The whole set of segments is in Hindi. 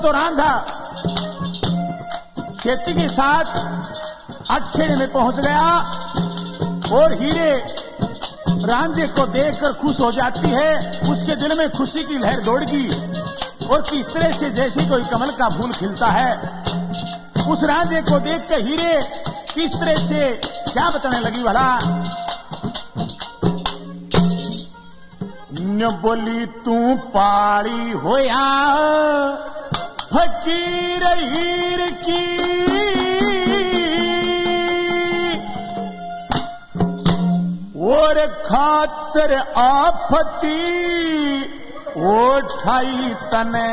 तो रांझा खेती के साथ अटखेड़े में पहुंच गया और हीरे रांझे को देखकर खुश हो जाती है। उसके दिल में खुशी की लहर दौड़ गई और किस तरह से जैसे कोई कमल का फूल खिलता है, उस रांझे को देखकर हीरे किस तरह से क्या बताने लगी भला। न बोली तू पाड़ी होया फकीर हीर की, और खातर आफती उठाई तने,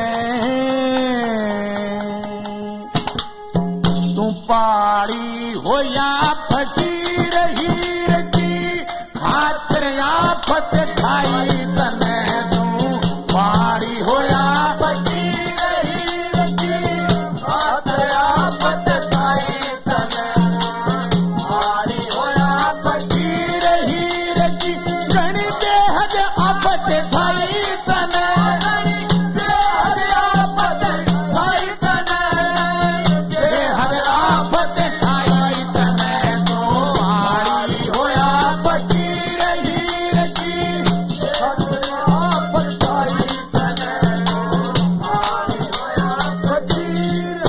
तू पाड़ी होया फकीर हीर की, खातर आफत ठाई तने, तू पाड़ी होया फकीर हीर की, खातर आफत ठाई तने, पाड़ी होया फकीर हीर की, गणी बेहद आफत ठाई तने, बेहद आफत ठाई तने, बेहद आफत ठाई तने, तो पाड़ी होया फकीर हीर की, बेहद आफत ठाई तने, पाड़ी होया फकीर।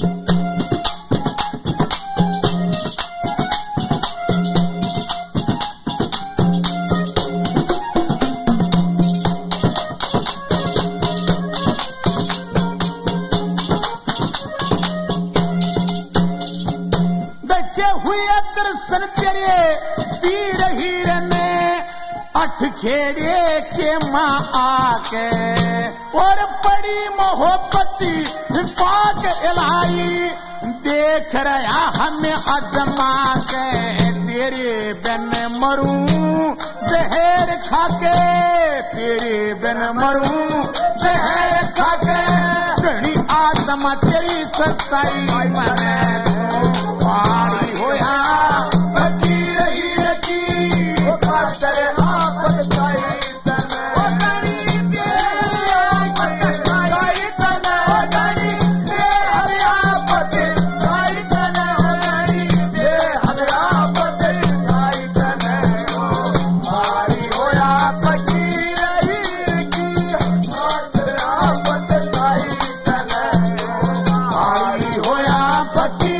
देखे हुए दर्शन तेरे पीर हीर ने, अटखेड़े के माँ आके, और बड़ी मोहब्बती पाक इलाही, देख रहा हमें अजमा के, तेरे बिन मरूं जहर खाके, तेरे बिन मरूं जहर खाके, घड़ी आत्मा तेरी सच्चाई मने, पाड़ी होया फकीर हीर की, वो खातर आफत ठाई तने, वो गणी बेहद ठाई तने, वो गणी बेहद आफत ठाई तने, वो गणी बेहद आफत ठाई तने, पाड़ी होया फकीर हीर की, खातर आफत ठाई तने, पाड़ी होया फकीर।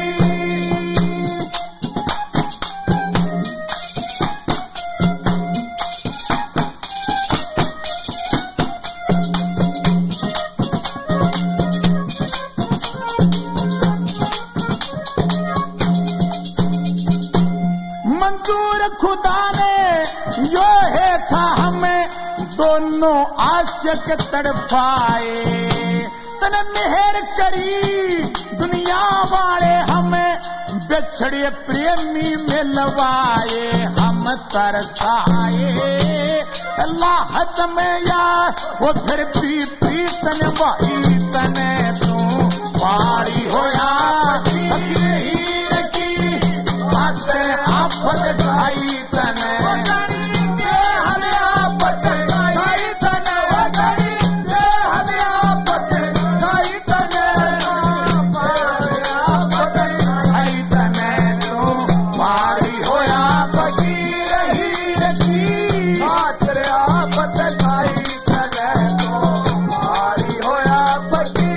मंजूर खुदा ने यो है था हमें दोनों आशिक तड़पाए, तने मेहर करी दुनिया वाले हमें बिछड़े प्रेमी मिलवाए, हम तरसाए लाहत में यार, वो फिर भी प्रीतन वाई तने, तू पाड़ी होया फकीर हीर की, खातर आफत ठाई तने, बेहद आफत ठाई तने, बेहद आफत ठाई तने, बेहद आफत ठाई तने, तो पाड़ी होया फकीर हीर की, खातर आफत ठाई तने, तो पाड़ी होया फकीर।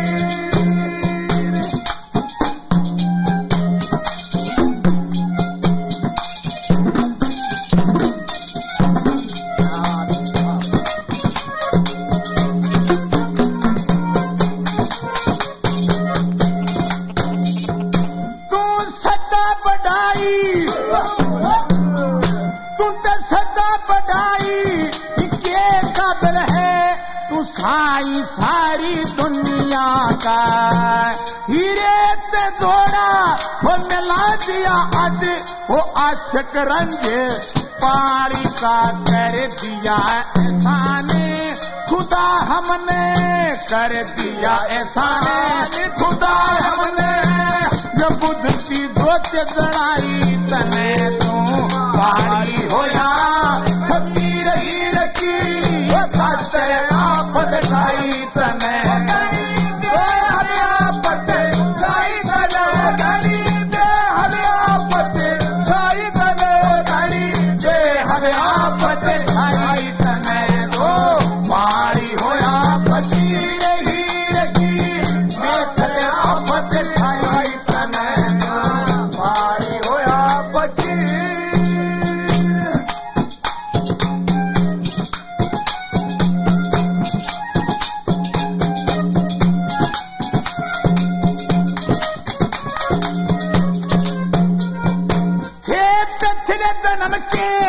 तू सदा बढ़ाई, तू तो सदा बढ़ाई के काबिल है, तू साई सारी दुनिया का, हीरे ते जोड़ा वो मिला दिया आज, वो आशिक रंजे पाड़ी का कर दिया एहसान, खुदा हमने कर दिया एहसान, खुदा हमने ये बुझती जोत जड़ाई तने, तू पाड़ी होया फकीर हीर की, खातर आफत ठाई तने, थवे आफत ठाई तने गो मारी होया फकीर हीर की मैं थवे आफत ठाई तने मारी होया फकीर जन्म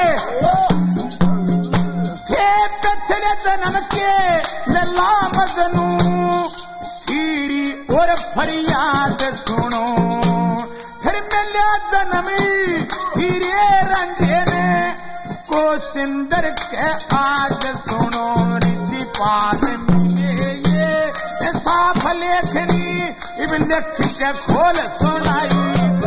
के लला मजनू सीरी और फरियाद सुनो फिर मिला जन्मी हीरे रंजे ने को सिंदर के आज सुनो ऋषि पाद में ये साफ लेखनी इब लिख के खोल सुनाई